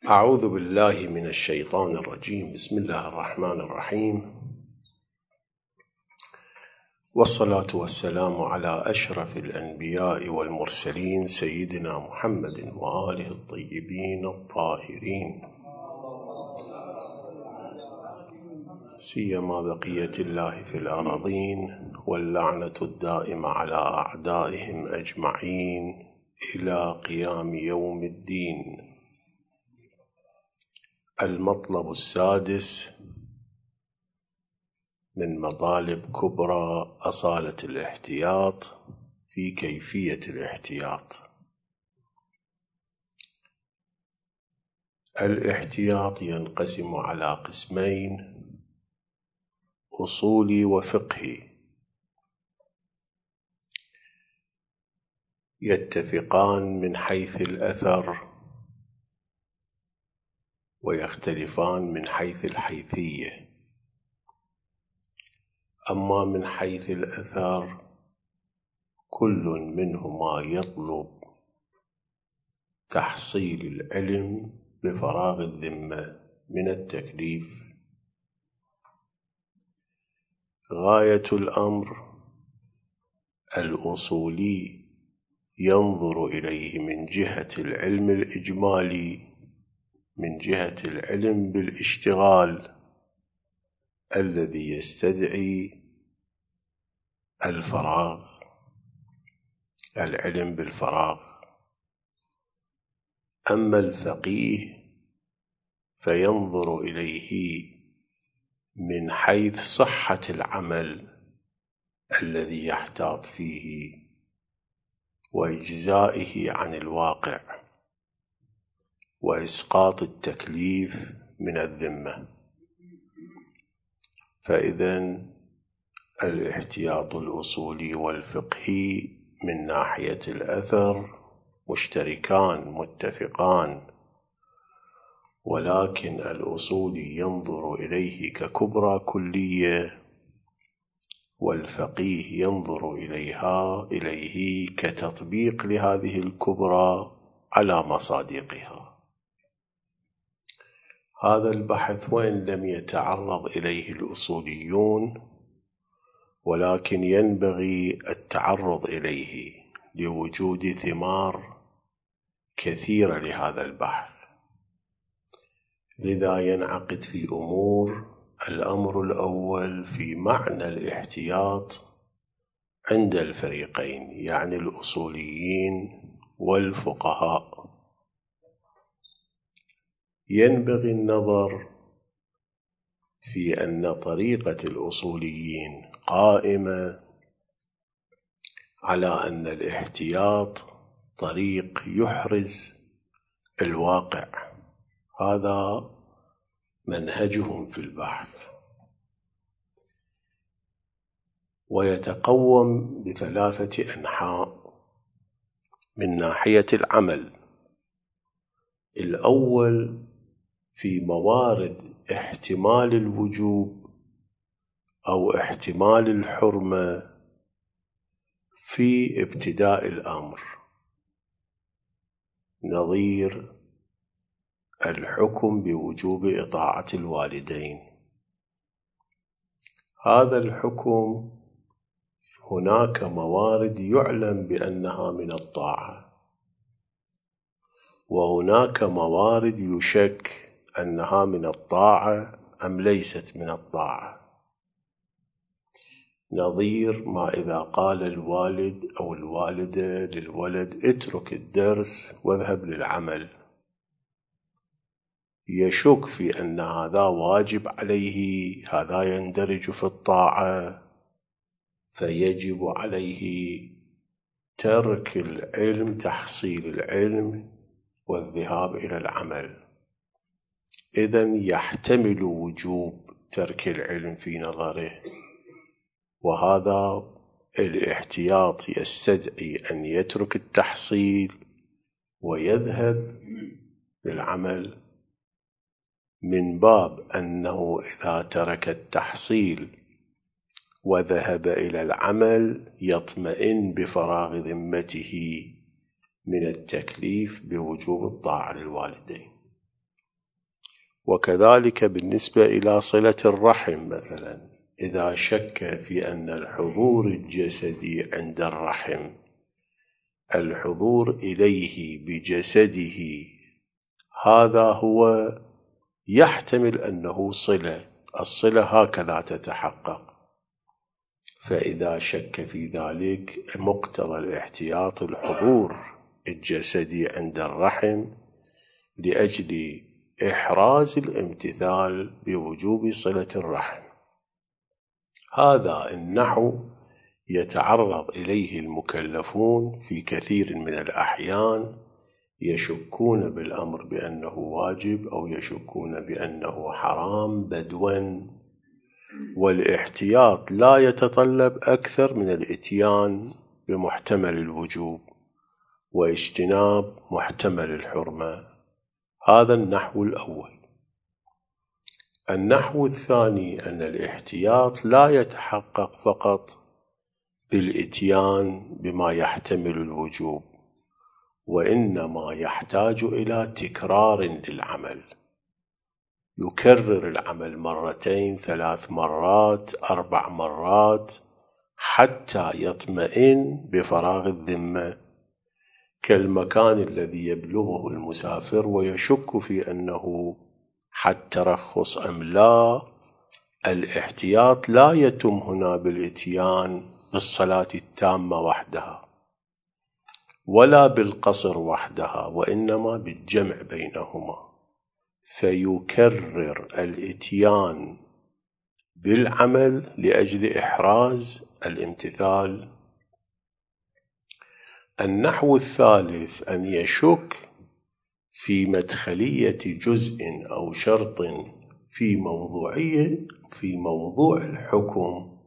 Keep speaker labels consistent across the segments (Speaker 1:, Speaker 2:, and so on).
Speaker 1: أعوذ بالله من الشيطان الرجيم. بسم الله الرحمن الرحيم، والصلاة والسلام على أشرف الأنبياء والمرسلين سيدنا محمد وآله الطيبين الطاهرين، سيما بقية الله في الأرضين، واللعنة الدائمة على أعدائهم أجمعين إلى قيام يوم الدين. المطلب السادس من مطالب كبرى أصالة الاحتياط في كيفية الاحتياط. الاحتياط ينقسم على قسمين: أصولي وفقهي. يتفقان من حيث الأثر ويختلفان من حيث الحيثية. أما من حيث الأثر كل منهما يطلب تحصيل العلم بفراغ الذمة من التكليف. غاية الأمر الأصولي ينظر إليه من جهة العلم الإجمالي، من جهة العلم بالاشتغال الذي يستدعي الفراغ، العلم بالفراغ. أما الفقيه فينظر إليه من حيث صحة العمل الذي يحتاط فيه وإجزائه عن الواقع وإسقاط التكليف من الذمة. فإذن الاحتياط الأصولي والفقهي من ناحية الأثر مشتركان متفقان، ولكن الأصولي ينظر إليه ككبرى كلية، والفقيه ينظر إليه كتطبيق لهذه الكبرى على مصادقها. هذا البحث وإن لم يتعرض إليه الأصوليون، ولكن ينبغي التعرض إليه لوجود ثمار كثيرة لهذا البحث. لذا ينعقد في أمور: الأمر الأول في معنى الاحتياط عند الفريقين، يعني الأصوليين والفقهاء. ينبغي النظر في أن طريقة الأصوليين قائمة على أن الاحتياط طريق يحرز الواقع. هذا منهجهم في البحث، ويتقوم بثلاثة أنحاء. من ناحية العمل: الأول في موارد احتمال الوجوب أو احتمال الحرمة في ابتداء الأمر، نظير الحكم بوجوب إطاعة الوالدين. هذا الحكم هناك موارد يعلم بأنها من الطاعة، وهناك موارد يشك أنها من الطاعة أم ليست من الطاعة، نظير ما إذا قال الوالد أو الوالدة للولد اترك الدرس واذهب للعمل، يشك في أن هذا واجب عليه، هذا يندرج في الطاعة، فيجب عليه ترك العلم، تحصيل العلم والذهاب إلى العمل. إذن يحتمل وجوب ترك العلم في نظره، وهذا الاحتياط يستدعي أن يترك التحصيل ويذهب للعمل، من باب أنه إذا ترك التحصيل وذهب إلى العمل يطمئن بفراغ ذمته من التكليف بوجوب الطاعة للوالدين. وكذلك بالنسبة إلى صلة الرحم مثلا، إذا شك في أن الحضور الجسدي عند الرحم، الحضور إليه بجسده، هذا هو يحتمل أنه صلة، الصلة هكذا تتحقق. فإذا شك في ذلك، مقتضى الاحتياط الحضور الجسدي عند الرحم لأجل إحراز الامتثال بوجوب صلة الرحم. هذا النحو يتعرض إليه المكلفون في كثير من الأحيان، يشكون بالأمر بأنه واجب أو يشكون بأنه حرام بدوا، والاحتياط لا يتطلب أكثر من الإتيان بمحتمل الوجوب واجتناب محتمل الحرمة. هذا النحو الأول. النحو الثاني أن الاحتياط لا يتحقق فقط بالإتيان بما يحتمل الوجوب، وإنما يحتاج إلى تكرار للعمل، يكرر العمل 2 3 مرات 4 مرات حتى يطمئن بفراغ الذمة، كالمكان الذي يبلغه المسافر ويشك في أنه حتى ترخص أم لا. الاحتياط لا يتم هنا بالإتيان بالصلاة التامة وحدها ولا بالقصر وحدها، وإنما بالجمع بينهما، فيكرر الإتيان بالعمل لأجل إحراز الامتثال. النحو الثالث أن يشك في مدخلية جزء أو شرط في موضوع الحكم.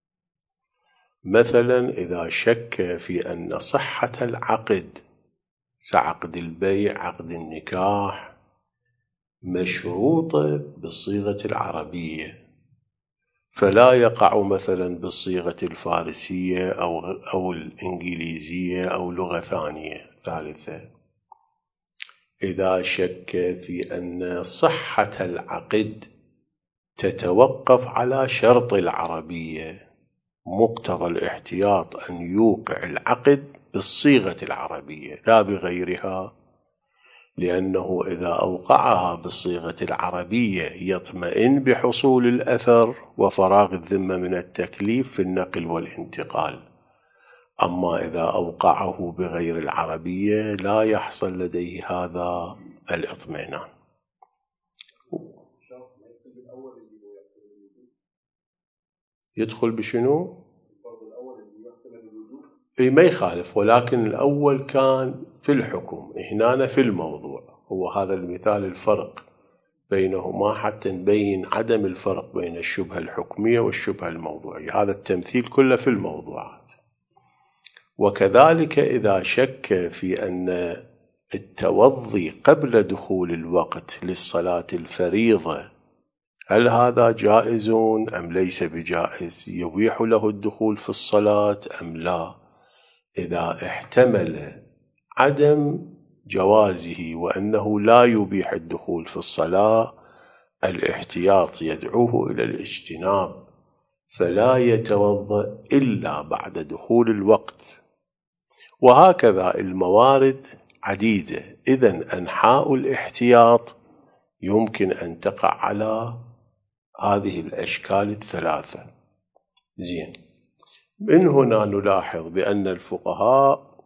Speaker 1: مثلا إذا شك في أن صحة العقد، عقد البيع عقد النكاح، مشروطة بالصيغة العربية، فلا يقع مثلا بالصيغة الفارسية أو الإنجليزية أو لغة ثالثة. إذا شك في أن صحة العقد تتوقف على شرط العربية، مقتضى الاحتياط أن يوقع العقد بالصيغة العربية لا بغيرها، لأنه إذا أوقعها بالصيغة العربية يطمئن بحصول الأثر وفراغ الذمة من التكليف في النقل والانتقال. أما إذا أوقعه بغير العربية لا يحصل لديه هذا الاطمئنان. يدخل بشنو؟ ما يخالف، ولكن الأول كان في الحكم، هنا في الموضوع. هو هذا المثال الفرق بينهما حتى نبين عدم الفرق بين الشبهة الحكمية والشبهة الموضوعية. هذا التمثيل كله في الموضوعات. وكذلك إذا شك في أن التوضي قبل دخول الوقت للصلاة الفريضة هل هذا جائز أم ليس بجائز، يبيح له الدخول في الصلاة أم لا، إذا احتمل عدم جوازه وأنه لا يبيح الدخول في الصلاة، الاحتياط يدعوه إلى الاجتناب، فلا يتوضأ إلا بعد دخول الوقت. وهكذا الموارد عديدة. إذن أنحاء الاحتياط يمكن أن تقع على هذه الأشكال الثلاثة. زين، من هنا نلاحظ بأن الفقهاء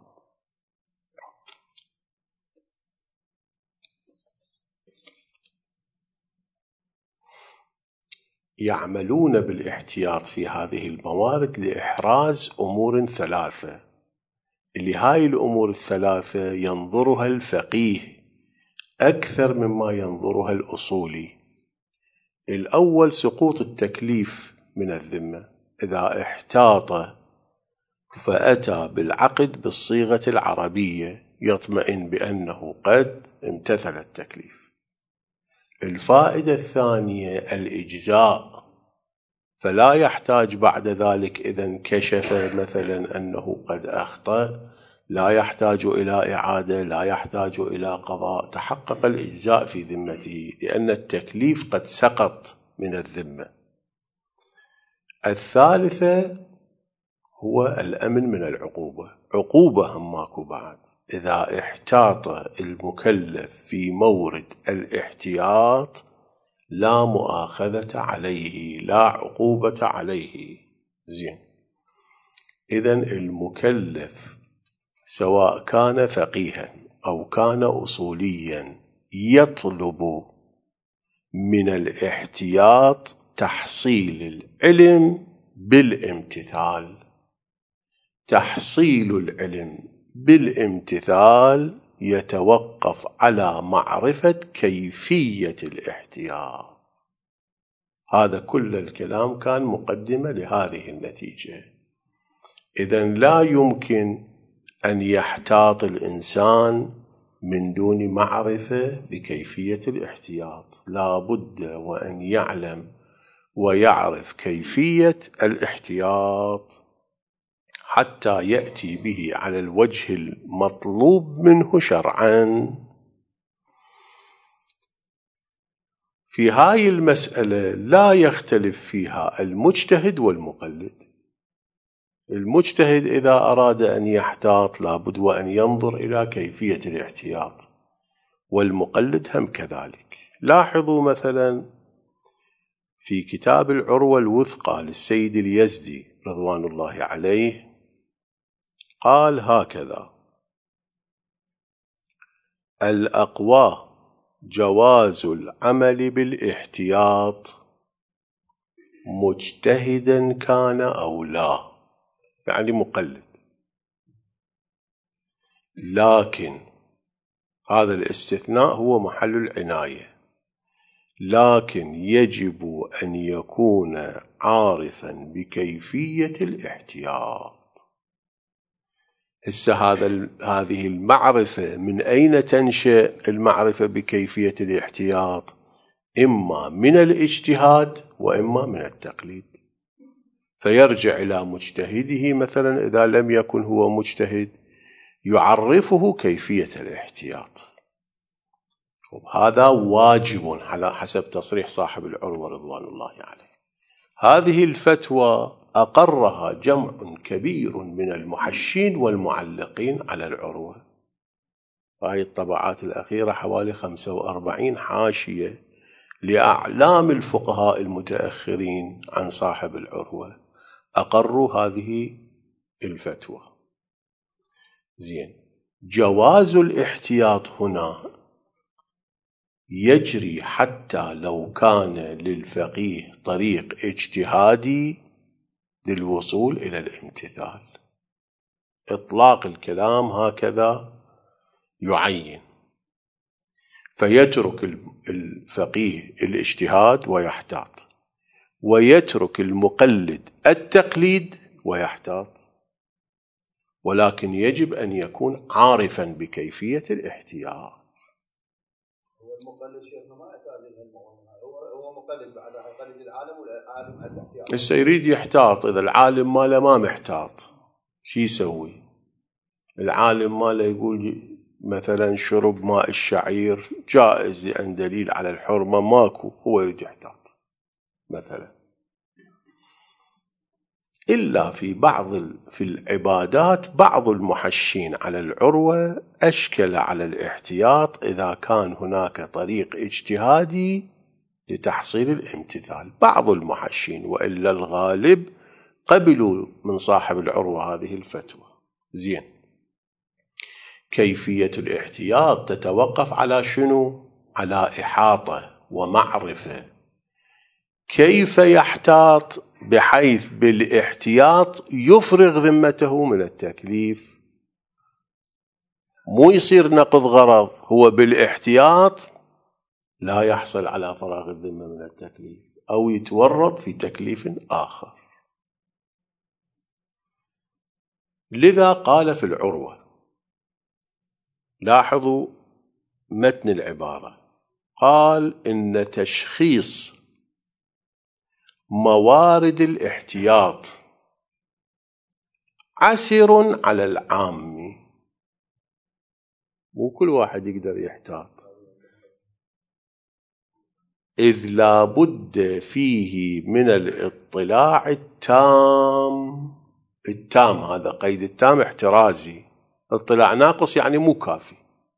Speaker 1: يعملون بالاحتياط في هذه الموارد لإحراز أمور ثلاثة، اللي هاي الأمور الثلاثة ينظرها الفقيه أكثر مما ينظرها الأصولي. الأول سقوط التكليف من الذمة، إذا احتاط فأتى بالعقد بالصيغة العربية يطمئن بأنه قد امتثل التكليف. الفائدة الثانية الإجزاء، فلا يحتاج بعد ذلك إذا كشف مثلا أنه قد أخطأ لا يحتاج إلى إعادة، لا يحتاج إلى قضاء، تحقق الإجزاء في ذمته لأن التكليف قد سقط من الذمة. الثالثة هو الأمن من العقوبة. عقوبة هم ماكو بعد إذا احتاط المكلف في مورد الاحتياط لا مؤاخذة عليه، لا عقوبة عليه. زين، إذن المكلف سواء كان فقيها أو كان أصوليا يطلب من الاحتياط تحصيل العلم بالامتثال. تحصيل العلم بالامتثال يتوقف على معرفة كيفية الاحتياط. هذا كل الكلام كان مقدمة لهذه النتيجة. إذن لا يمكن أن يحتاط الإنسان من دون معرفة بكيفية الاحتياط، لا بد وأن يعلم ويعرف كيفية الاحتياط حتى يأتي به على الوجه المطلوب منه شرعا. في هاي المسألة لا يختلف فيها المجتهد والمقلد. المجتهد إذا أراد أن يحتاط لابد وأن ينظر إلى كيفية الاحتياط، والمقلد هم كذلك. لاحظوا مثلا في كتاب العروة الوثقى للسيد اليزدي رضوان الله عليه قال هكذا: الأقوى جواز العمل بالاحتياط مجتهدا كان أو لا، يعني مقلد، لكن هذا الاستثناء هو محل العناية، لكن يجب أن يكون عارفا بكيفية الاحتياط. هسه هذه المعرفة من أين تنشأ؟ المعرفة بكيفية الاحتياط إما من الاجتهاد وإما من التقليد. فيرجع إلى مجتهده مثلا إذا لم يكن هو مجتهد يعرفه كيفية الاحتياط، وهذا واجب على حسب تصريح صاحب العروة رضوان الله عليه. هذه الفتوى أقرها جمع كبير من المحشين والمعلقين على العروة. هذه الطبعات الأخيرة حوالي 45 حاشية لأعلام الفقهاء المتأخرين عن صاحب العروة أقروا هذه الفتوى. زين، جواز الاحتياط هنا يجري حتى لو كان للفقيه طريق اجتهادي للوصول إلى الامتثال. إطلاق الكلام هكذا يعين، فيترك الفقيه الاجتهاد ويحتاط، ويترك المقلد التقليد ويحتاط، ولكن يجب أن يكون عارفا بكيفية الاحتياط.
Speaker 2: هو المقلد شيخنا ما أتى هو مقلد بعد قلد العالم والعالم الاحتياط.
Speaker 1: هسه يريد يحتاط، إذا العالم ماله ما محتاط شي يسوي؟ العالم ماله يقول مثلا شرب ماء الشعير جائز لأن دليل على الحرمة ماكو، هو يريد يحتاط مثلا. إلا في العبادات بعض المحشين على العروة أشكل على الاحتياط إذا كان هناك طريق اجتهادي لتحصيل الامتثال، بعض المحشين، وإلا الغالب قبلوا من صاحب العروة هذه الفتوى. زين، كيفية الاحتياط تتوقف على شنو؟ على إحاطة ومعرفة كيف يحتاط بحيث بالاحتياط يفرغ ذمته من التكليف، مو يصير نقض غرض، هو بالاحتياط لا يحصل على فراغ الذمة من التكليف أو يتورط في تكليف آخر. لذا قال في العروة، لاحظوا متن العبارة، قال إن تشخيص موارد الاحتياط عسر على العام مو كل واحد يقدر يحتاط، إذ لا بد فيه من الاطلاع التام، هذا قيد التام احترازي، اطلاع ناقص يعني مو كافي.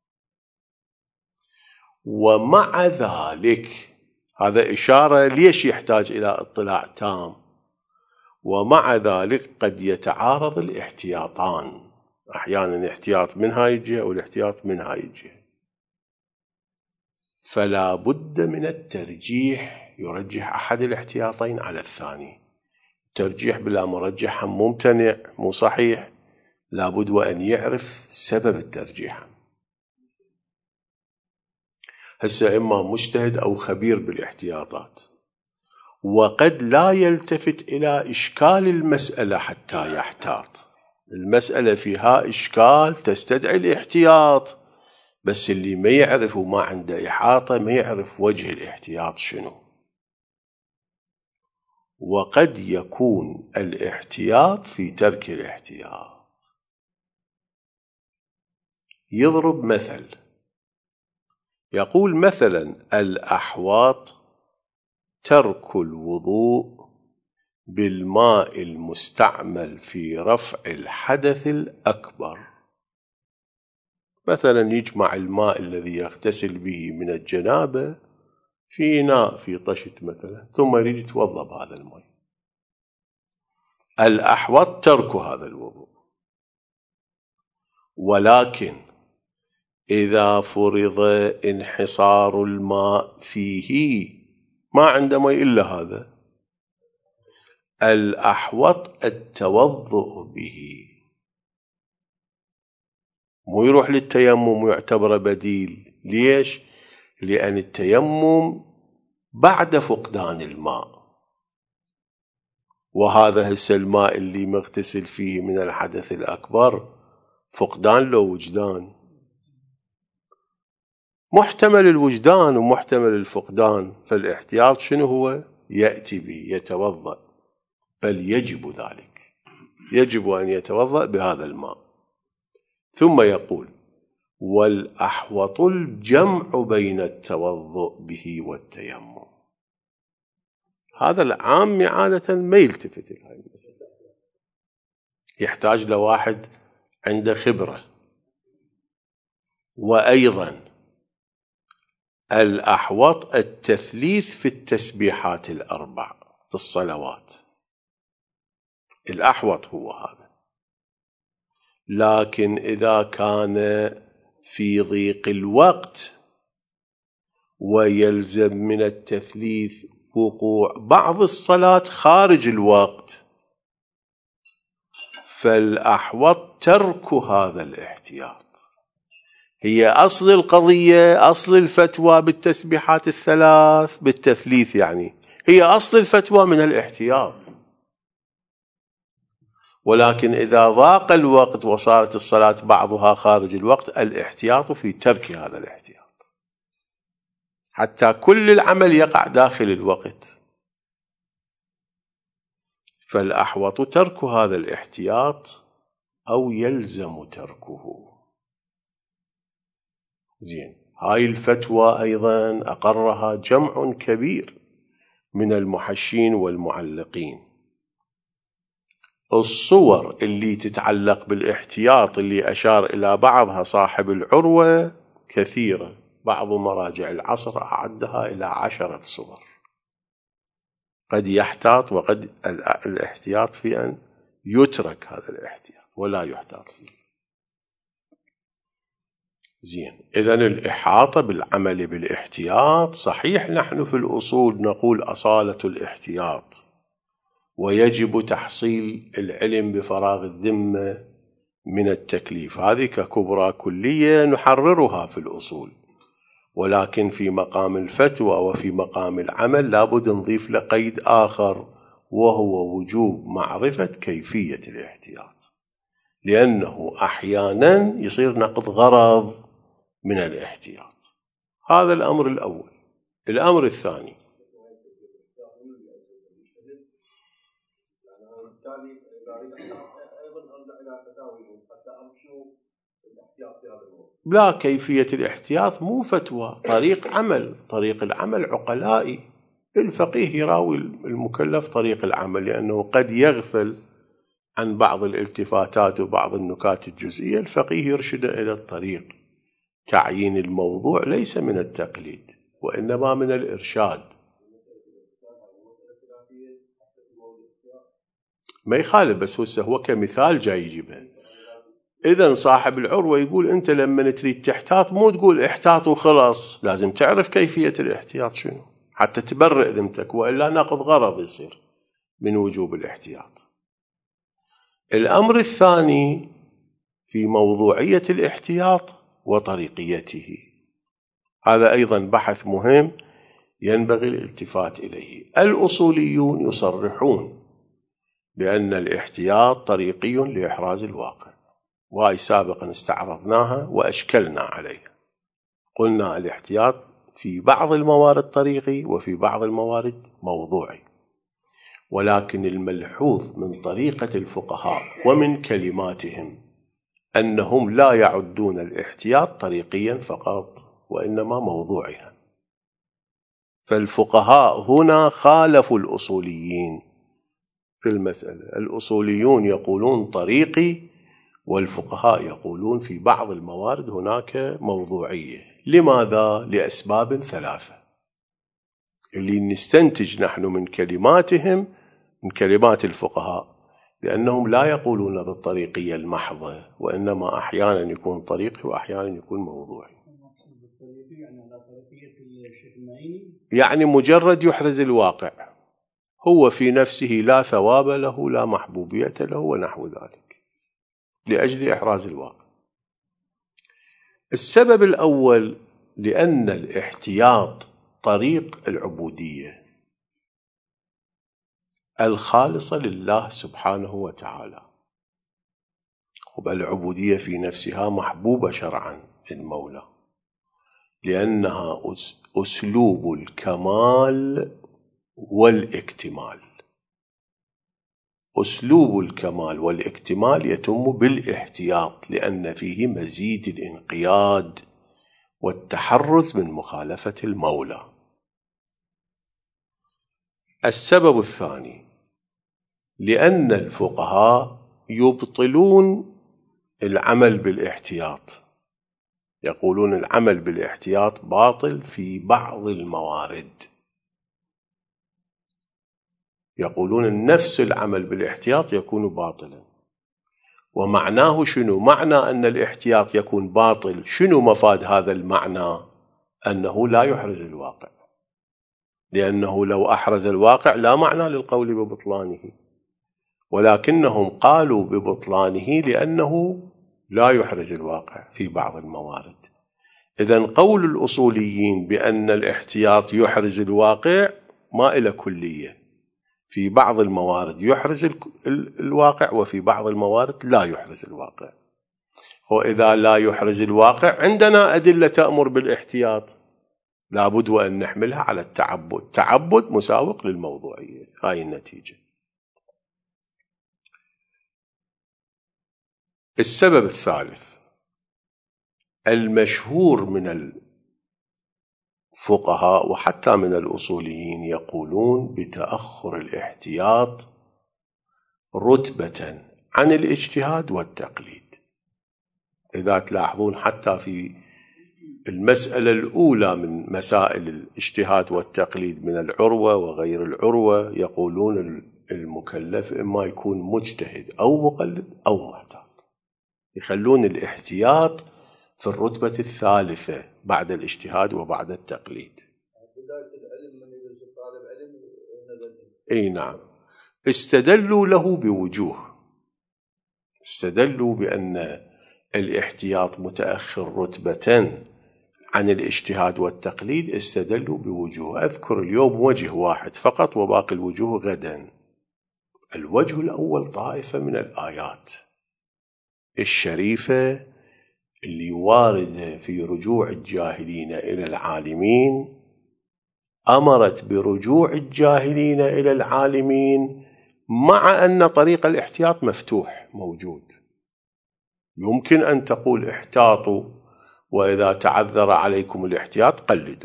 Speaker 1: ومع ذلك هذا إشارة ليش يحتاج إلى اطلاع تام، ومع ذلك قد يتعارض الاحتياطان، أحيانا احتياط من هاي الجهة والاحتياط من هاي الجهة، فلا بد من الترجيح، يرجح أحد الاحتياطين على الثاني. ترجيح بلا مرجح ممتنع مو صحيح، لابد وأن يعرف سبب الترجيح. هسه إما مجتهد أو خبير بالاحتياطات، وقد لا يلتفت إلى إشكال المسألة حتى يحتاط. المسألة فيها إشكال تستدعي الاحتياط، بس اللي ما يعرف وما عنده إحاطة ما يعرف وجه الاحتياط شنو. وقد يكون الاحتياط في ترك الاحتياط. يضرب مثل، يقول مثلا الأحواط ترك الوضوء بالماء المستعمل في رفع الحدث الأكبر. مثلا يجمع الماء الذي يغتسل به من الجنابة في إناء في طشت مثلا، ثم يريد يتوضأ بهذا الماء. الأحوط ترك هذا الوضوء، ولكن إذا فرض انحصار الماء فيه ما عنده ماء إلا هذا، الأحوط التوضؤ به، مو يروح للتيمم ويعتبر بديل. ليش؟ لأن التيمم بعد فقدان الماء، وهذا هسه الماء اللي مغتسل فيه من الحدث الأكبر فقدان له وجدان، محتمل الوجدان ومحتمل الفقدان، فالاحتياط شنو هو؟ يأتي به يتوضأ، بل يجب ذلك، يجب أن يتوضأ بهذا الماء. ثم يقول والأحوط الجمع بين التوضؤ به والتيمم. هذا العام عادة ما يلتفت إلى هذه المسألة، يحتاج لواحد عنده خبرة. وأيضا الأحوط التثليث في التسبيحات الأربع في الصلوات، الأحوط هو هذا. لكن إذا كان في ضيق الوقت ويلزم من التثليث وقوع بعض الصلاة خارج الوقت، فالأحوط ترك هذا الاحتياط. هي أصل القضية، أصل الفتوى بالتسبيحات الثلاث بالتثليث، يعني هي أصل الفتوى من الاحتياط، ولكن إذا ضاق الوقت وصارت الصلاة بعضها خارج الوقت، الاحتياط في ترك هذا الاحتياط حتى كل العمل يقع داخل الوقت. فالأحوط ترك هذا الاحتياط أو يلزم تركه. زين، هاي الفتوى أيضا أقرها جمع كبير من المحشين والمعلقين. الصور اللي تتعلق بالاحتياط اللي أشار إلى بعضها صاحب العروة كثيرة، بعض مراجع العصر أعدها إلى 10 صور. قد يحتاط، وقد الاحتياط في أن يترك هذا الاحتياط ولا يحتاط فيه. زين، إذن الإحاطة بالعمل بالاحتياط صحيح. نحن في الأصول نقول أصالة الاحتياط، ويجب تحصيل العلم بفراغ الذمة من التكليف، هذه ككبرى كلية نحررها في الأصول. ولكن في مقام الفتوى وفي مقام العمل لابد نضيف له قيد آخر، وهو وجوب معرفة كيفية الاحتياط، لأنه أحيانا يصير نقض غرض من الاحتياط. هذا الأمر الأول. الأمر الثاني،
Speaker 2: ايضا ارجع الى فتاويهم حتى اعرف شنو الاحتياط في هذا الموضوع.
Speaker 1: لا، كيفية الاحتياط مو فتوى، طريق عمل، طريق العمل عقلائي. الفقيه يراوي المكلف طريق العمل، لأنه قد يغفل عن بعض الالتفاتات وبعض النكات الجزئية، الفقيه يرشد إلى الطريق. تعيين الموضوع ليس من التقليد وإنما من الإرشاد. ما يخالف، بس هو كمثال جاي يجيبه. إذن صاحب العروة يقول أنت لما تريد تحتاط مو تقول احتاط وخلاص، لازم تعرف كيفية الاحتياط شنو حتى تبرئ ذمتك، وإلا ناقض غرض يصير من وجوب الاحتياط. الأمر الثاني في موضوعية الاحتياط وطريقيته، هذا أيضا بحث مهم ينبغي الالتفات إليه. الأصوليون يصرحون بأن الاحتياط طريقي لإحراز الواقع، وهي سابقا استعرضناها وأشكلنا عليها. قلنا الاحتياط في بعض الموارد طريقي وفي بعض الموارد موضوعي، ولكن الملحوظ من طريقة الفقهاء ومن كلماتهم أنهم لا يعدون الاحتياط طريقيا فقط وإنما موضوعيا. فالفقهاء هنا خالفوا الأصوليين في المسألة. الأصوليون يقولون طريقي، والفقهاء يقولون في بعض الموارد هناك موضوعية. لماذا؟ لأسباب ثلاثة اللي نستنتج نحن من كلماتهم، من كلمات الفقهاء، لأنهم لا يقولون بالطريقية المحضة، وإنما أحيانا يكون طريقي وأحيانا يكون موضوعي. يعني مجرد يحرز الواقع، هو في نفسه لا ثواب له لا محبوبية له ونحو ذلك، لأجل إحراز الواقع. السبب الأول لأن الاحتياط طريق العبودية الخالصة لله سبحانه وتعالى، والعبودية في نفسها محبوبة شرعا للمولى، لأنها أسلوب الكمال والاكتمال. أسلوب الكمال والاكتمال يتم بالاحتياط، لأن فيه مزيد الانقياد والتحرز من مخالفة المولى. السبب الثاني لأن الفقهاء يبطلون العمل بالاحتياط، يقولون العمل بالاحتياط باطل في بعض الموارد. يقولون نفس العمل بالاحتياط يكون باطلا. ومعناه شنو؟ معنى أن الاحتياط يكون باطل، شنو مفاد هذا المعنى؟ أنه لا يحرز الواقع، لأنه لو أحرز الواقع لا معنى للقول ببطلانه، ولكنهم قالوا ببطلانه لأنه لا يحرز الواقع في بعض الموارد. إذن قول الأصوليين بأن الاحتياط يحرز الواقع ما إلى كلية، في بعض الموارد يحرز الواقع وفي بعض الموارد لا يحرز الواقع. وإذا لا يحرز الواقع عندنا أدلة تأمر بالاحتياط، لابد وأن نحملها على التعبد، تعبد مساوق للموضوعية. هاي النتيجة. السبب الثالث المشهور من الفقهاء وحتى من الأصوليين يقولون بتأخر الاحتياط رتبة عن الاجتهاد والتقليد. إذا تلاحظون حتى في المسألة الأولى من مسائل الاجتهاد والتقليد من العروة وغير العروة، يقولون المكلف إما يكون مجتهد أو مقلد أو محتاط، يخلون الاحتياط في الرتبة الثالثة بعد الاجتهاد وبعد التقليد. أي نعم. استدلوا له بوجوه، استدلوا بأن الاحتياط متأخر رتبة عن الاجتهاد والتقليد، استدلوا بوجوه. أذكر اليوم وجه واحد فقط وباقي الوجوه غدا. الوجه الأول طائفة من الآيات الشريفة اللي واردة في رجوع الجاهلين إلى العالمين، أمرت برجوع الجاهلين إلى العالمين مع أن طريق الاحتياط مفتوح موجود. يمكن أن تقول احتاطوا وإذا تعذر عليكم الاحتياط قلدوا.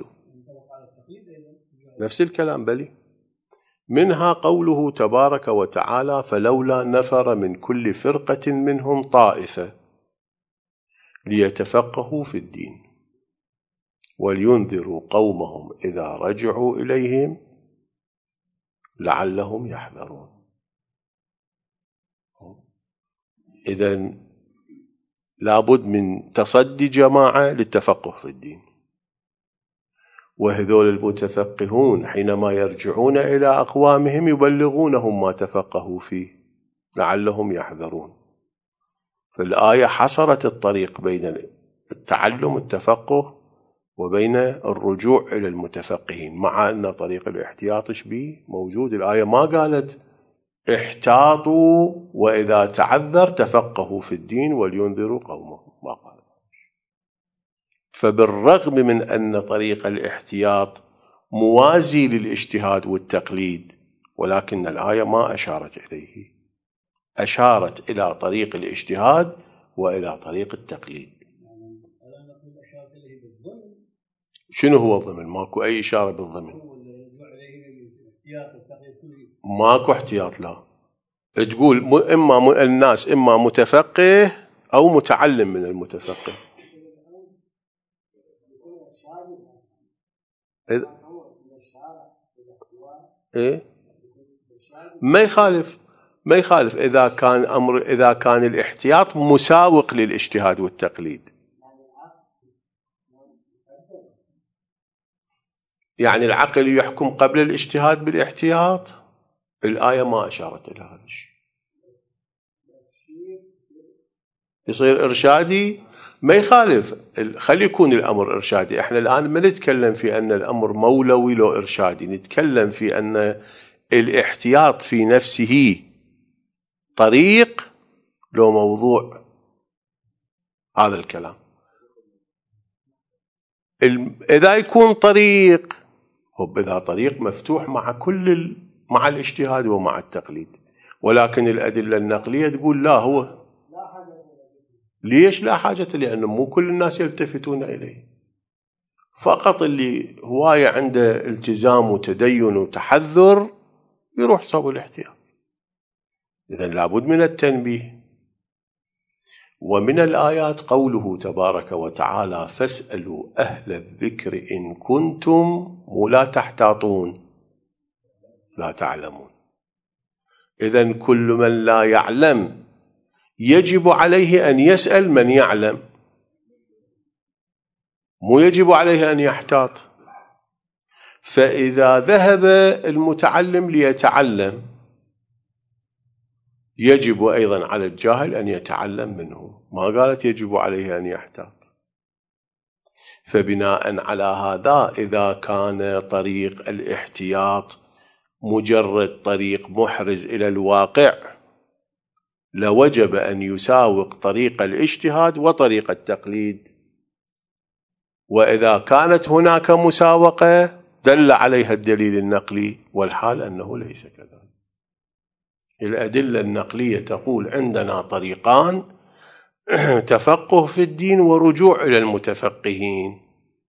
Speaker 1: نفس الكلام بلي. منها قوله تبارك وتعالى: فلولا نفر من كل فرقة منهم طائفة ليتفقهوا في الدين ولينذروا قومهم إذا رجعوا إليهم لعلهم يحذرون. إذن لابد من تصدي جماعة للتفقه في الدين، وهذول المتفقهون حينما يرجعون إلى أقوامهم يبلغونهم ما تفقهوا فيه لعلهم يحذرون. فالآية حصرت الطريق بين التعلم التفقه وبين الرجوع إلى المتفقهين، مع أن طريق الاحتياط شبيه موجود. الآية ما قالت احتاطوا وإذا تعذر تفقهوا في الدين ولينذروا قومهم، ما قالت. فبالرغم من أن طريق الاحتياط موازي للاجتهاد والتقليد، ولكن الآية ما أشارت إليه، أشارت إلى طريق الاجتهاد وإلى طريق التقليد. شنو هو الضمن؟ ماكو أي إشارة بالضمن، ماكو احتياط. لا، تقول إما الناس إما متفقه أو متعلم من المتفقه. إيه؟ ما يخالف إذا كان الاحتياط مساوق للاجتهاد والتقليد. يعني العقل يحكم قبل الاجتهاد بالاحتياط. الآية ما أشارت إلى هذا الشيء. يصير إرشادي، ما يخالف، خلي يكون الأمر إرشادي. احنا الآن ما نتكلم في أن الأمر مولوي لو إرشادي، نتكلم في أن الاحتياط في نفسه طريق لو موضوع. هذا الكلام إذا يكون طريق، إذا طريق مفتوح مع الاجتهاد ومع التقليد، ولكن الأدلة النقلية تقول لا، هو ليش لا حاجة؟ لأنه مو كل الناس يلتفتون إليه، فقط اللي هواية عنده التزام وتدين وتحذر يروح صوب الاحتياط. إذن لابد من التنبيه. ومن الآيات قوله تبارك وتعالى: فاسألوا أهل الذكر إن كنتم لا تحتاطون لا تعلمون. إذن كل من لا يعلم يجب عليه أن يسأل من يعلم، مو يجب عليه أن يحتاط. فإذا ذهب المتعلم ليتعلم يجب أيضا على الجاهل أن يتعلم منه، ما قالت يجب عليه أن يحتاط. فبناء على هذا إذا كان طريق الاحتياط مجرد طريق محرز إلى الواقع لوجب أن يساوق طريق الاجتهاد وطريق التقليد. وإذا كانت هناك مساوقة دل عليها الدليل النقلي، والحال أنه ليس كذلك. الأدلة النقلية تقول عندنا طريقان: تفقه في الدين ورجوع إلى المتفقهين.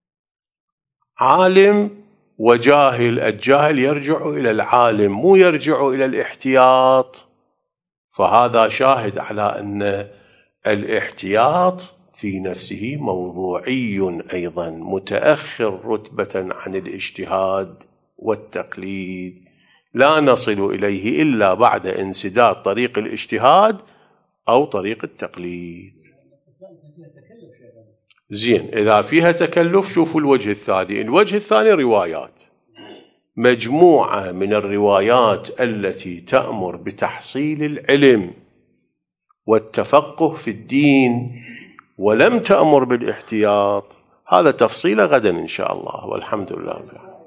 Speaker 1: عالم وجاهل، الجاهل يرجع إلى العالم مو يرجع إلى الاحتياط. فهذا شاهد على أن الاحتياط في نفسه موضوعي أيضا، متأخر رتبة عن الاجتهاد والتقليد، لا نصل إليه إلا بعد انسداد طريق الاجتهاد أو طريق التقليد. زين، إذا فيها تكلف شوفوا الوجه الثاني. الوجه الثاني روايات، مجموعة من الروايات التي تأمر بتحصيل العلم والتفقه في الدين ولم تأمر بالاحتياط. هذا تفصيل غدا إن شاء الله، والحمد لله.